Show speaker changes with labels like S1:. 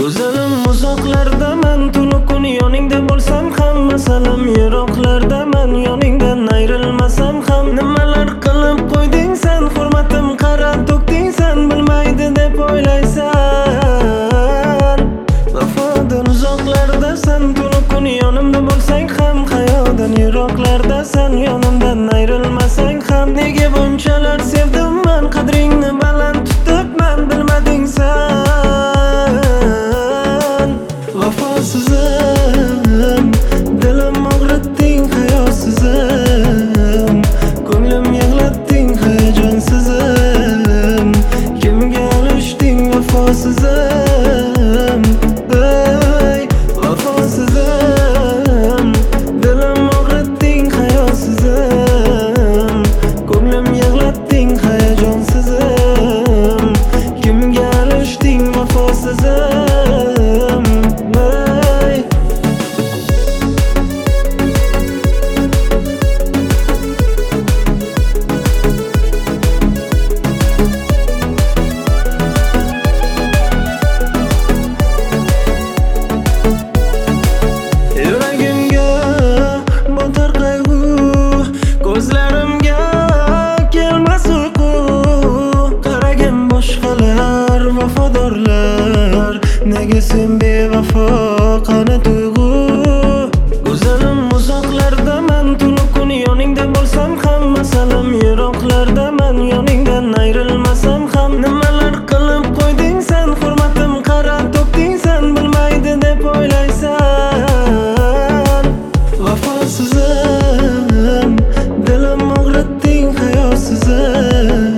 S1: Go'zalim uzoqlardaman, tunu kun yoningda bo'lsam ham, masalam yiroqlardaman, yoningdan ayrilmasam ham. Nimalar qilib qo'yding sen, hurmatim qara to'kding sen, bilmaydi deb o'ylaysan. Vafodan uzoqlardasan, tunu kun yonimda bo'lsang ham, hayodan yiroqlardasan, yonimdan ayrilmasang ham. Nega bunchalar sevdim men, qadringni baland tutibman, bilmading sen. Vafosizim, dilim og'ritding, hayosizim, ko'nglim yig'latding, hayajonsizim. Kimga olishding vafosizim, ey vafosizim, dilim og'ritding, hayosizim, ko'nglim yig'latding, hayajonsizim. Kimga olishding vafosizim. Ko'zlarimga kelmas uyqu, qaragin boshqalar vafodorlar, nega sen bevafo, qani tuyg'u? Go'zalim uzoqlardaman, tunu kun yoningda bo'lsam ham, masalam yiroqlardaman, yoningdan ayrilmasam ham. Nimalar qilib qo'yding sen, hurmatim qara to'kding sen, bilmaydi deb o'ylaysan. Vafosizim, dilim og'ritding, hayosizim.